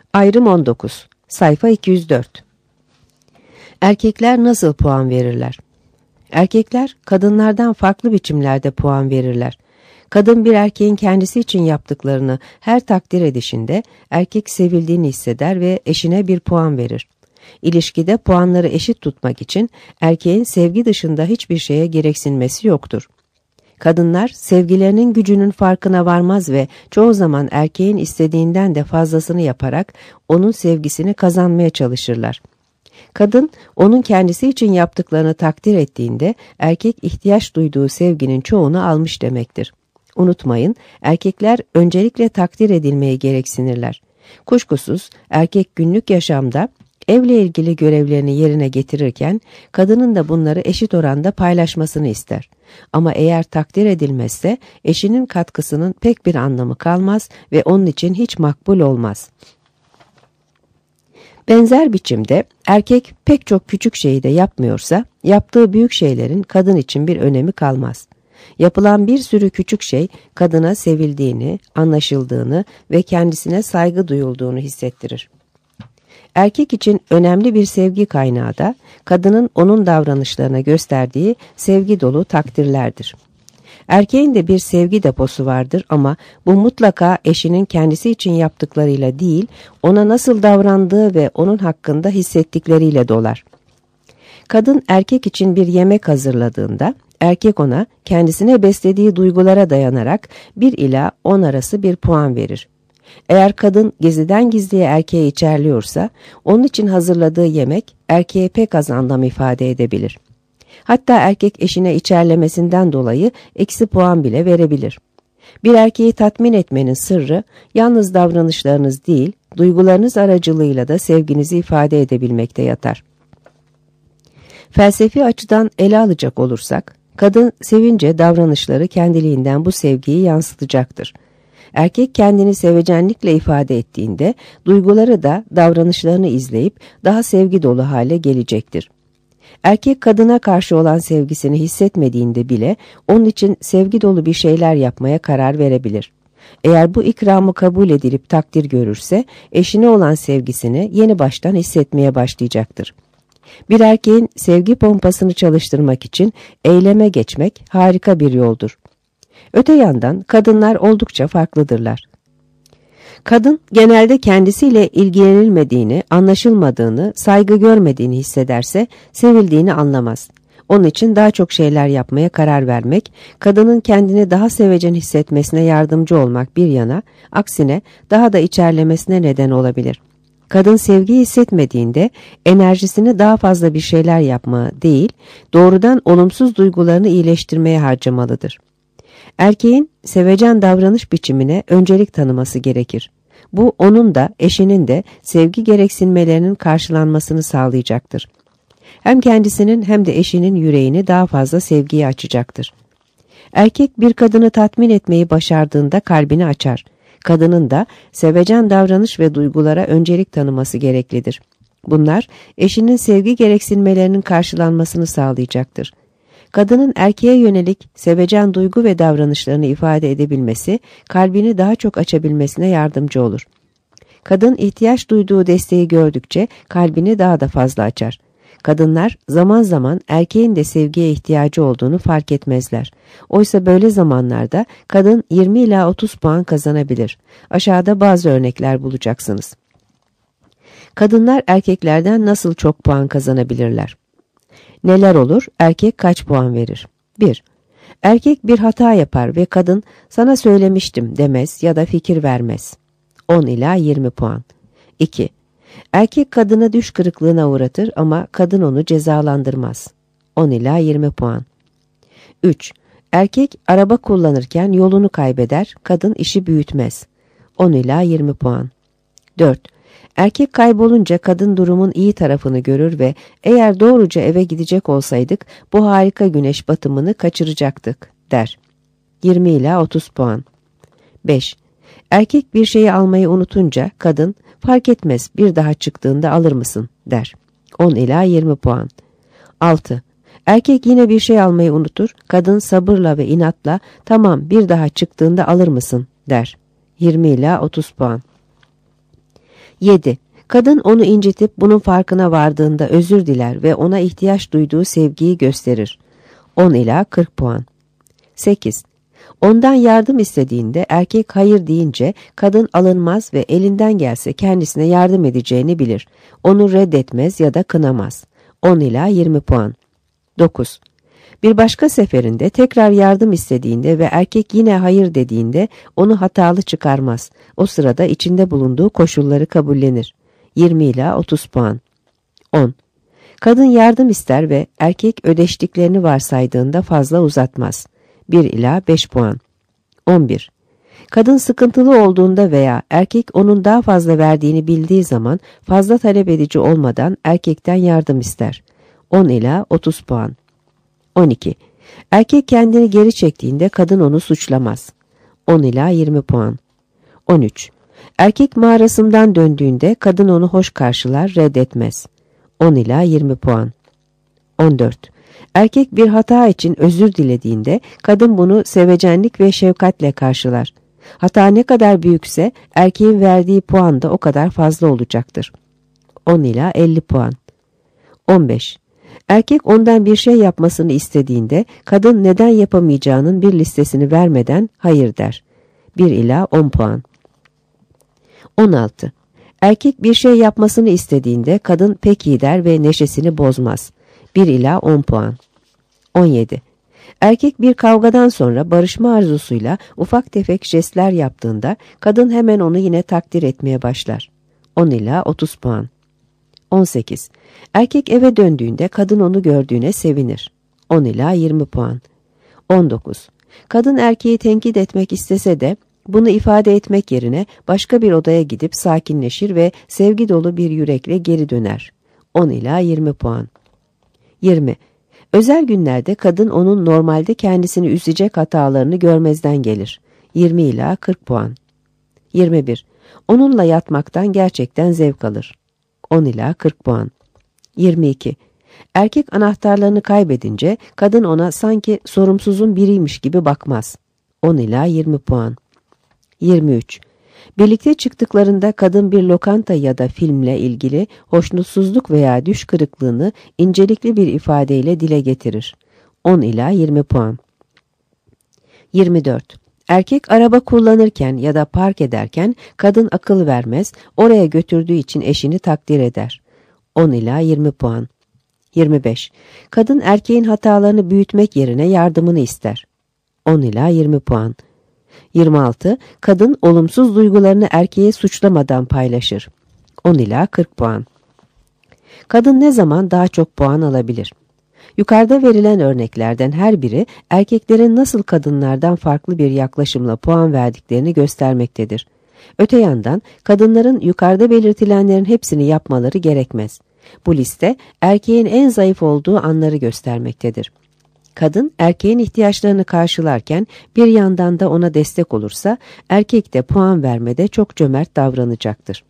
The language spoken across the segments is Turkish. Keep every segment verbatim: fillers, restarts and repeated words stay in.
Ayrım on dokuz. Sayfa iki yüz dört. Erkekler nasıl puan verirler? Erkekler kadınlardan farklı biçimlerde puan verirler. Kadın bir erkeğin kendisi için yaptıklarını her takdir edişinde erkek sevildiğini hisseder ve eşine bir puan verir. İlişkide puanları eşit tutmak için erkeğin sevgi dışında hiçbir şeye gereksinmesi yoktur. Kadınlar sevgilerinin gücünün farkına varmaz ve çoğu zaman erkeğin istediğinden de fazlasını yaparak onun sevgisini kazanmaya çalışırlar. Kadın onun kendisi için yaptıklarını takdir ettiğinde erkek ihtiyaç duyduğu sevginin çoğunu almış demektir. Unutmayın, erkekler öncelikle takdir edilmeyi gereksinirler. Kuşkusuz erkek günlük yaşamda evle ilgili görevlerini yerine getirirken kadının da bunları eşit oranda paylaşmasını ister. Ama eğer takdir edilmezse eşinin katkısının pek bir anlamı kalmaz ve onun için hiç makbul olmaz. Benzer biçimde erkek pek çok küçük şeyi de yapmıyorsa yaptığı büyük şeylerin kadın için bir önemi kalmaz. Yapılan bir sürü küçük şey kadına sevildiğini, anlaşıldığını ve kendisine saygı duyulduğunu hissettirir. Erkek için önemli bir sevgi kaynağı da kadının onun davranışlarına gösterdiği sevgi dolu takdirlerdir. Erkeğin de bir sevgi deposu vardır ama bu mutlaka eşinin kendisi için yaptıklarıyla değil, ona nasıl davrandığı ve onun hakkında hissettikleriyle dolar. Kadın erkek için bir yemek hazırladığında, erkek ona kendisine beslediği duygulara dayanarak bir ila on arası bir puan verir. Eğer kadın gizliden gizliye erkeğe içerliyorsa, onun için hazırladığı yemek erkeğe pek az anlam ifade edebilir. Hatta erkek eşine içerlemesinden dolayı eksi puan bile verebilir. Bir erkeği tatmin etmenin sırrı yalnız davranışlarınız değil, duygularınız aracılığıyla da sevginizi ifade edebilmekte yatar. Felsefi açıdan ele alacak olursak, kadın sevince davranışları kendiliğinden bu sevgiyi yansıtacaktır. Erkek kendini sevecenlikle ifade ettiğinde duyguları da davranışlarını izleyip daha sevgi dolu hale gelecektir. Erkek kadına karşı olan sevgisini hissetmediğinde bile onun için sevgi dolu bir şeyler yapmaya karar verebilir. Eğer bu ikramı kabul edilip takdir görürse eşine olan sevgisini yeni baştan hissetmeye başlayacaktır. Bir erkeğin sevgi pompasını çalıştırmak için eyleme geçmek harika bir yoldur. Öte yandan kadınlar oldukça farklıdırlar. Kadın genelde kendisiyle ilgilenilmediğini, anlaşılmadığını, saygı görmediğini hissederse sevildiğini anlamaz. Onun için daha çok şeyler yapmaya karar vermek, kadının kendini daha sevecen hissetmesine yardımcı olmak bir yana, aksine daha da içerlemesine neden olabilir. Kadın sevgi hissetmediğinde enerjisini daha fazla bir şeyler yapmaya değil, doğrudan olumsuz duygularını iyileştirmeye harcamalıdır. Erkeğin sevecen davranış biçimine öncelik tanıması gerekir. Bu onun da eşinin de sevgi gereksinmelerinin karşılanmasını sağlayacaktır. Hem kendisinin hem de eşinin yüreğini daha fazla sevgiye açacaktır. Erkek bir kadını tatmin etmeyi başardığında kalbini açar. Kadının da sevecen davranış ve duygulara öncelik tanıması gereklidir. Bunlar eşinin sevgi gereksinmelerinin karşılanmasını sağlayacaktır. Kadının erkeğe yönelik sevecen duygu ve davranışlarını ifade edebilmesi, kalbini daha çok açabilmesine yardımcı olur. Kadın ihtiyaç duyduğu desteği gördükçe kalbini daha da fazla açar. Kadınlar zaman zaman erkeğin de sevgiye ihtiyacı olduğunu fark etmezler. Oysa böyle zamanlarda kadın yirmi ila otuz puan kazanabilir. Aşağıda bazı örnekler bulacaksınız. Kadınlar erkeklerden nasıl çok puan kazanabilirler? Neler olur? Erkek kaç puan verir? bir. Erkek bir hata yapar ve kadın sana söylemiştim demez ya da fikir vermez. on ila yirmi puan. iki. Erkek kadını düş kırıklığına uğratır ama kadın onu cezalandırmaz. on ila yirmi puan. üç. Erkek araba kullanırken yolunu kaybeder, kadın işi büyütmez. on ila yirmi puan. dört. Erkek kaybolunca kadın durumun iyi tarafını görür ve eğer doğruca eve gidecek olsaydık bu harika güneş batımını kaçıracaktık der. yirmi ila otuz puan. beş. Erkek bir şeyi almayı unutunca kadın fark etmez bir daha çıktığında alır mısın der. on ila yirmi puan. altı. Erkek yine bir şey almayı unutur, kadın sabırla ve inatla tamam bir daha çıktığında alır mısın der. yirmi ila otuz puan. yedi. Kadın onu incitip bunun farkına vardığında özür diler ve ona ihtiyaç duyduğu sevgiyi gösterir. on ila kırk puan. sekiz. Ondan yardım istediğinde erkek hayır deyince kadın alınmaz ve elinden gelse kendisine yardım edeceğini bilir. Onu reddetmez ya da kınamaz. on ila yirmi puan. dokuz. Bir başka seferinde tekrar yardım istediğinde ve erkek yine hayır dediğinde onu hatalı çıkarmaz. O sırada içinde bulunduğu koşulları kabullenir. yirmi ila otuz puan. on. Kadın yardım ister ve erkek ödeştiklerini varsaydığında fazla uzatmaz. bir ila beş puan. on bir. Kadın sıkıntılı olduğunda veya erkek onun daha fazla verdiğini bildiği zaman fazla talep edici olmadan erkekten yardım ister. on ila otuz puan. on iki. Erkek kendini geri çektiğinde kadın onu suçlamaz. on ila yirmi puan. on üç. Erkek mağarasından döndüğünde kadın onu hoş karşılar, reddetmez. on ila yirmi puan. on dört. Erkek bir hata için özür dilediğinde kadın bunu sevecenlik ve şefkatle karşılar. Hata ne kadar büyükse erkeğin verdiği puan da o kadar fazla olacaktır. on ila elli puan. on beş. Erkek ondan bir şey yapmasını istediğinde kadın neden yapamayacağının bir listesini vermeden hayır der. bir ila on puan. on altı. Erkek bir şey yapmasını istediğinde kadın peki der ve neşesini bozmaz. bir ila on puan. on yedi. Erkek bir kavgadan sonra barışma arzusuyla ufak tefek jestler yaptığında kadın hemen onu yine takdir etmeye başlar. on ila otuz puan. on sekiz. Erkek eve döndüğünde kadın onu gördüğüne sevinir. on ila yirmi puan. on dokuz. Kadın erkeği tenkit etmek istese de bunu ifade etmek yerine başka bir odaya gidip sakinleşir ve sevgi dolu bir yürekle geri döner. on ila yirmi puan. yirmi. Özel günlerde kadın onun normalde kendisini üzecek hatalarını görmezden gelir. yirmi ila kırk puan. yirmi bir. Onunla yatmaktan gerçekten zevk alır. on ila kırk puan. yirmi iki. Erkek anahtarlarını kaybedince kadın ona sanki sorumsuzun biriymiş gibi bakmaz. on ila yirmi puan. yirmi üç. Birlikte çıktıklarında kadın bir lokanta ya da filmle ilgili hoşnutsuzluk veya düş kırıklığını incelikli bir ifadeyle dile getirir. on ila yirmi puan. yirmi dört. Erkek araba kullanırken ya da park ederken kadın akıl vermez, oraya götürdüğü için eşini takdir eder. on ila yirmi puan. yirmi beş. Kadın erkeğin hatalarını büyütmek yerine yardımını ister. on ila yirmi puan. yirmi altı. Kadın olumsuz duygularını erkeğe suçlamadan paylaşır. on ila kırk puan. Kadın ne zaman daha çok puan alabilir? Yukarıda verilen örneklerden her biri erkeklerin nasıl kadınlardan farklı bir yaklaşımla puan verdiklerini göstermektedir. Öte yandan kadınların yukarıda belirtilenlerin hepsini yapmaları gerekmez. Bu liste erkeğin en zayıf olduğu anları göstermektedir. Kadın erkeğin ihtiyaçlarını karşılarken bir yandan da ona destek olursa erkek de puan vermede çok cömert davranacaktır.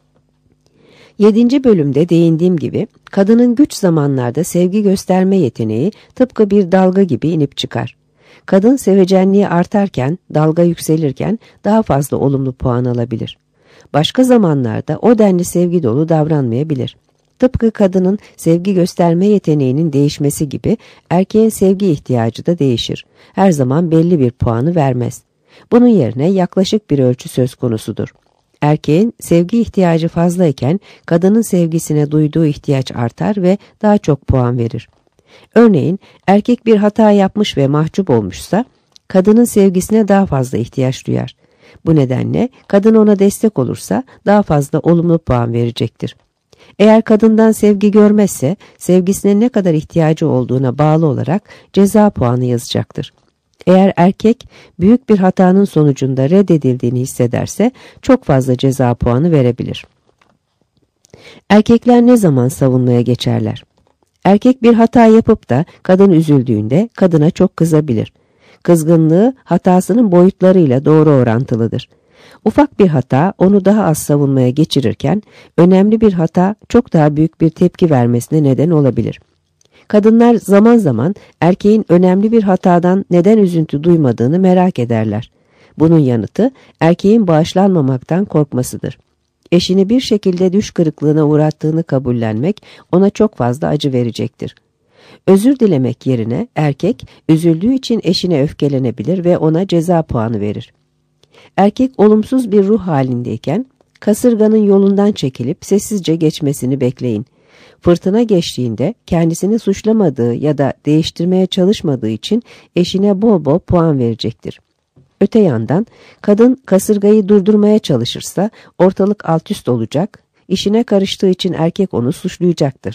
Yedinci bölümde değindiğim gibi kadının güç zamanlarda sevgi gösterme yeteneği tıpkı bir dalga gibi inip çıkar. Kadın sevecenliği artarken, dalga yükselirken daha fazla olumlu puan alabilir. Başka zamanlarda o denli sevgi dolu davranmayabilir. Tıpkı kadının sevgi gösterme yeteneğinin değişmesi gibi erkeğin sevgi ihtiyacı da değişir. Her zaman belli bir puanı vermez. Bunun yerine yaklaşık bir ölçü söz konusudur. Erkeğin sevgi ihtiyacı fazlayken kadının sevgisine duyduğu ihtiyaç artar ve daha çok puan verir. Örneğin erkek bir hata yapmış ve mahcup olmuşsa kadının sevgisine daha fazla ihtiyaç duyar. Bu nedenle kadın ona destek olursa daha fazla olumlu puan verecektir. Eğer kadından sevgi görmezse sevgisine ne kadar ihtiyacı olduğuna bağlı olarak ceza puanı yazacaktır. Eğer erkek büyük bir hatanın sonucunda reddedildiğini hissederse çok fazla ceza puanı verebilir. Erkekler ne zaman savunmaya geçerler? Erkek bir hata yapıp da kadın üzüldüğünde kadına çok kızabilir. Kızgınlığı hatasının boyutlarıyla doğru orantılıdır. Ufak bir hata onu daha az savunmaya geçirirken önemli bir hata çok daha büyük bir tepki vermesine neden olabilir. Kadınlar zaman zaman erkeğin önemli bir hatadan neden üzüntü duymadığını merak ederler. Bunun yanıtı erkeğin bağışlanmamaktan korkmasıdır. eşini bir şekilde düş kırıklığına uğrattığını kabullenmek ona çok fazla acı verecektir. Özür dilemek yerine erkek üzüldüğü için eşine öfkelenebilir ve ona ceza puanı verir. Erkek olumsuz bir ruh halindeyken kasırganın yolundan çekilip sessizce geçmesini bekleyin. Fırtına geçtiğinde kendisini suçlamadığı ya da değiştirmeye çalışmadığı için eşine bol bol puan verecektir. Öte yandan kadın kasırgayı durdurmaya çalışırsa ortalık alt üst olacak, işine karıştığı için erkek onu suçlayacaktır.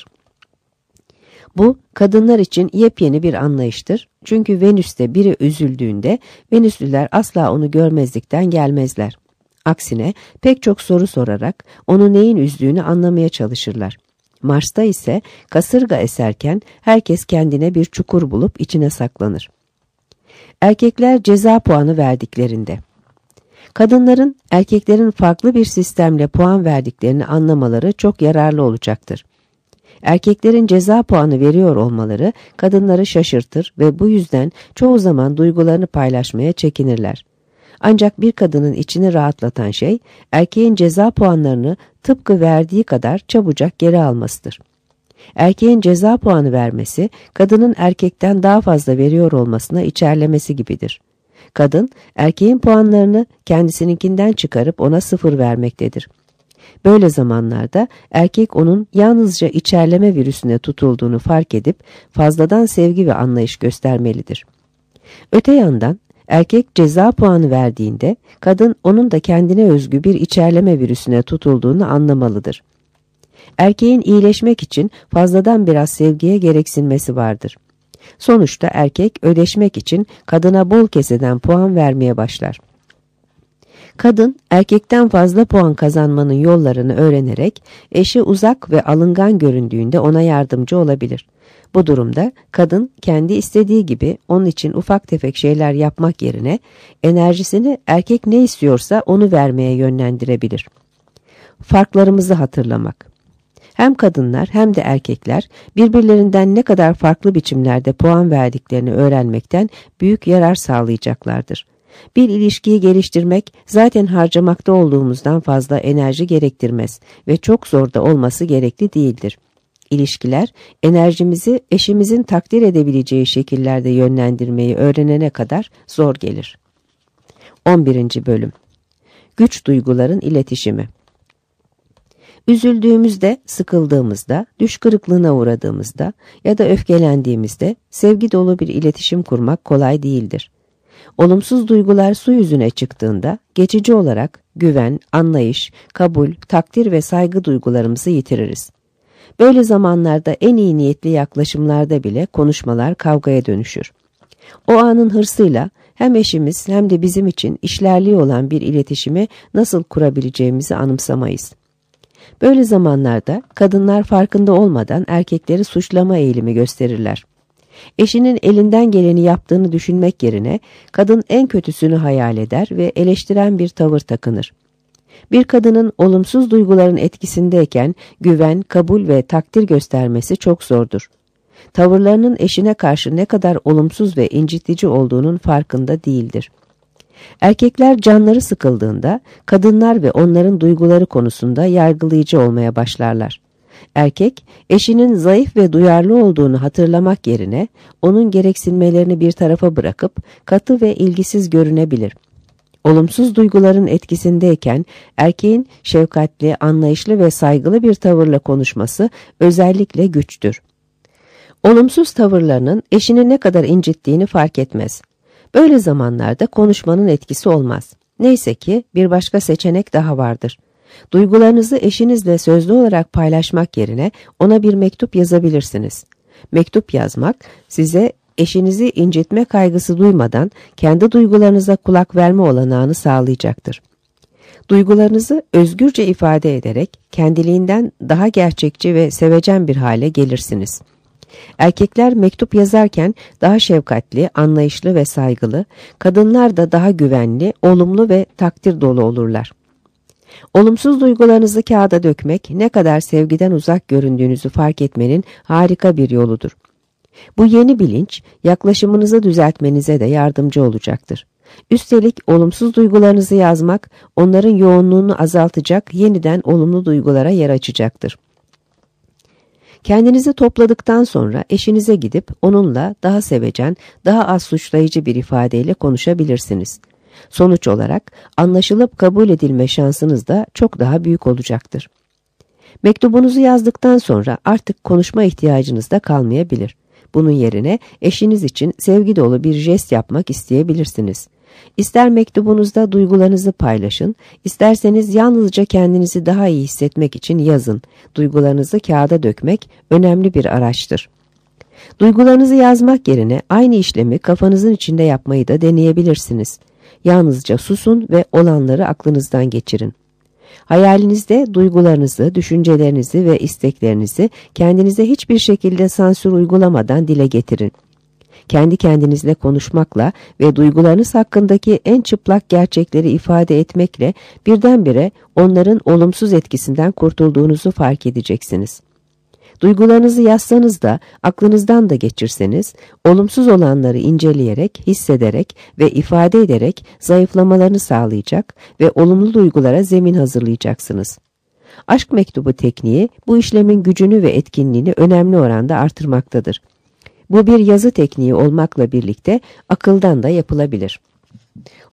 Bu kadınlar için yepyeni bir anlayıştır. Çünkü Venüs'te biri üzüldüğünde Venüslüler asla onu görmezlikten gelmezler. Aksine pek çok soru sorarak onu neyin üzdüğünü anlamaya çalışırlar. Mars'ta ise kasırga eserken herkes kendine bir çukur bulup içine saklanır. Erkekler ceza puanı verdiklerinde. Kadınların erkeklerin farklı bir sistemle puan verdiklerini anlamaları çok yararlı olacaktır. Erkeklerin ceza puanı veriyor olmaları kadınları şaşırtır ve bu yüzden çoğu zaman duygularını paylaşmaya çekinirler. Ancak bir kadının içini rahatlatan şey, erkeğin ceza puanlarını tıpkı verdiği kadar çabucak geri almasıdır. Erkeğin ceza puanı vermesi, kadının erkekten daha fazla veriyor olmasına içerlemesi gibidir. Kadın, erkeğin puanlarını kendisininkinden çıkarıp ona sıfır vermektedir. Böyle zamanlarda erkek onun yalnızca içerleme virüsüne tutulduğunu fark edip fazladan sevgi ve anlayış göstermelidir. Öte yandan erkek ceza puanı verdiğinde kadın onun da kendine özgü bir içerleme virüsüne tutulduğunu anlamalıdır. Erkeğin iyileşmek için fazladan biraz sevgiye gereksinmesi vardır. Sonuçta erkek ödeşmek için kadına bol keseden puan vermeye başlar. Kadın, erkekten fazla puan kazanmanın yollarını öğrenerek eşi uzak ve alıngan göründüğünde ona yardımcı olabilir. Bu durumda kadın kendi istediği gibi onun için ufak tefek şeyler yapmak yerine enerjisini erkek ne istiyorsa onu vermeye yönlendirebilir. Farklarımızı hatırlamak. Hem kadınlar hem de erkekler birbirlerinden ne kadar farklı biçimlerde puan verdiklerini öğrenmekten büyük yarar sağlayacaklardır. Bir ilişkiyi geliştirmek zaten harcamakta olduğumuzdan fazla enerji gerektirmez ve çok zor da olması gerekli değildir. İlişkiler, enerjimizi eşimizin takdir edebileceği şekillerde yönlendirmeyi öğrenene kadar zor gelir. on birinci Bölüm. Güç duyguların iletişimi. Üzüldüğümüzde, sıkıldığımızda, düş kırıklığına uğradığımızda ya da öfkelendiğimizde sevgi dolu bir iletişim kurmak kolay değildir. Olumsuz duygular su yüzüne çıktığında geçici olarak güven, anlayış, kabul, takdir ve saygı duygularımızı yitiririz. Böyle zamanlarda en iyi niyetli yaklaşımlarda bile konuşmalar kavgaya dönüşür. O anın hırsıyla hem eşimiz hem de bizim için işlerliği olan bir iletişimi nasıl kurabileceğimizi anımsamayız. Böyle zamanlarda kadınlar farkında olmadan erkekleri suçlama eğilimi gösterirler. Eşinin elinden geleni yaptığını düşünmek yerine kadın en kötüsünü hayal eder ve eleştiren bir tavır takınır. Bir kadının olumsuz duyguların etkisindeyken güven, kabul ve takdir göstermesi çok zordur. Tavırlarının eşine karşı ne kadar olumsuz ve incitici olduğunun farkında değildir. Erkekler canları sıkıldığında kadınlar ve onların duyguları konusunda yargılayıcı olmaya başlarlar. Erkek, eşinin zayıf ve duyarlı olduğunu hatırlamak yerine onun gereksinmelerini bir tarafa bırakıp katı ve ilgisiz görünebilir. Olumsuz duyguların etkisindeyken erkeğin şefkatli, anlayışlı ve saygılı bir tavırla konuşması özellikle güçtür. Olumsuz tavırlarının eşini ne kadar incittiğini fark etmez. Böyle zamanlarda konuşmanın etkisi olmaz. Neyse ki bir başka seçenek daha vardır. Duygularınızı eşinizle sözlü olarak paylaşmak yerine ona bir mektup yazabilirsiniz. Mektup yazmak size eşinizi incitme kaygısı duymadan kendi duygularınıza kulak verme olanağını sağlayacaktır. Duygularınızı özgürce ifade ederek kendiliğinden daha gerçekçi ve sevecen bir hale gelirsiniz. Erkekler mektup yazarken daha şefkatli, anlayışlı ve saygılı, kadınlar da daha güvenli, olumlu ve takdir dolu olurlar. Olumsuz duygularınızı kağıda dökmek ne kadar sevgiden uzak göründüğünüzü fark etmenin harika bir yoludur. Bu yeni bilinç yaklaşımınızı düzeltmenize de yardımcı olacaktır. Üstelik olumsuz duygularınızı yazmak, onların yoğunluğunu azaltacak, yeniden olumlu duygulara yer açacaktır. Kendinizi topladıktan sonra eşinize gidip onunla daha sevecen, daha az suçlayıcı bir ifadeyle konuşabilirsiniz. Sonuç olarak anlaşılıp kabul edilme şansınız da çok daha büyük olacaktır. Mektubunuzu yazdıktan sonra artık konuşma ihtiyacınız da kalmayabilir. Bunun yerine eşiniz için sevgi dolu bir jest yapmak isteyebilirsiniz. İster mektubunuzda duygularınızı paylaşın, isterseniz yalnızca kendinizi daha iyi hissetmek için yazın. Duygularınızı kağıda dökmek önemli bir araçtır. Duygularınızı yazmak yerine aynı işlemi kafanızın içinde yapmayı da deneyebilirsiniz. Yalnızca susun ve olanları aklınızdan geçirin. Hayalinizde duygularınızı, düşüncelerinizi ve isteklerinizi kendinize hiçbir şekilde sansür uygulamadan dile getirin. Kendi kendinizle konuşmakla ve duygularınız hakkındaki en çıplak gerçekleri ifade etmekle birdenbire onların olumsuz etkisinden kurtulduğunuzu fark edeceksiniz. Duygularınızı yazsanız da, aklınızdan da geçirseniz, olumsuz olanları inceleyerek, hissederek ve ifade ederek zayıflamalarını sağlayacak ve olumlu duygulara zemin hazırlayacaksınız. Aşk mektubu tekniği bu işlemin gücünü ve etkinliğini önemli oranda artırmaktadır. Bu bir yazı tekniği olmakla birlikte akıldan da yapılabilir.